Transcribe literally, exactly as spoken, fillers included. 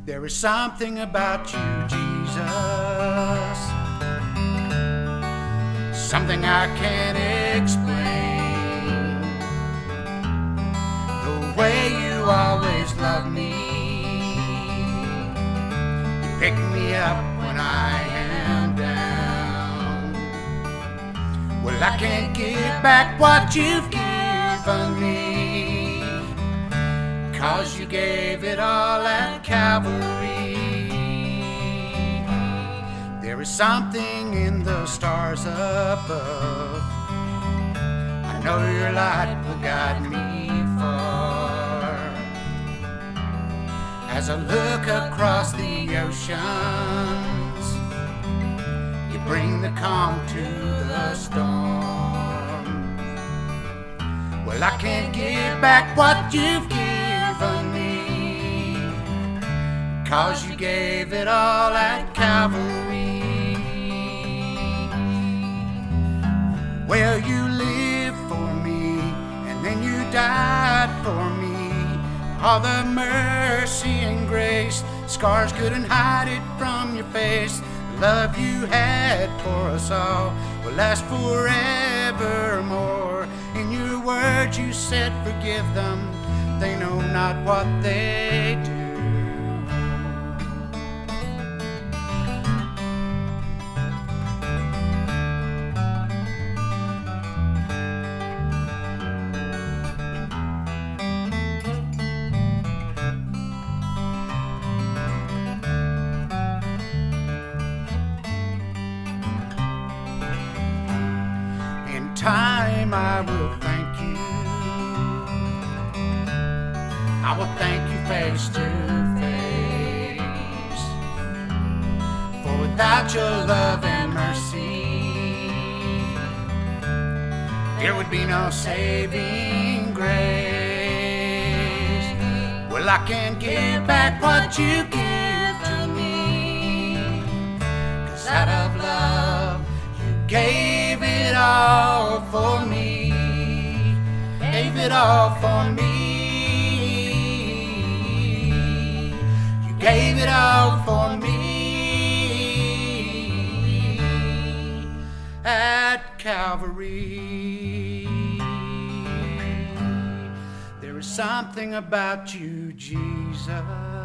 There is something about you, Jesus, something I can't explain. The way you always love me, you pick me up when I am down. Well, I can't give back what you've given me, 'cause you gave it all at Calvary. There is something in the stars above, I know your light will guide me far. As I look across the oceans, you bring the calm to the storm. Well, I can't give back what you've given me, 'cause you gave it all at Calvary. Well, you lived for me, and then you died for me. All the mercy and grace, scars couldn't hide it from your face. The love you had for us all will last forevermore. In your words you said, forgive them, they know not what they do. In time I will thank you, I will thank you face to face. For without your love and mercy, there would be no saving grace. Well, I can't give back what you give to me, 'cause out of love you gave it all for me, gave it all for me. You gave it all for me at Calvary. There is something about you, Jesus,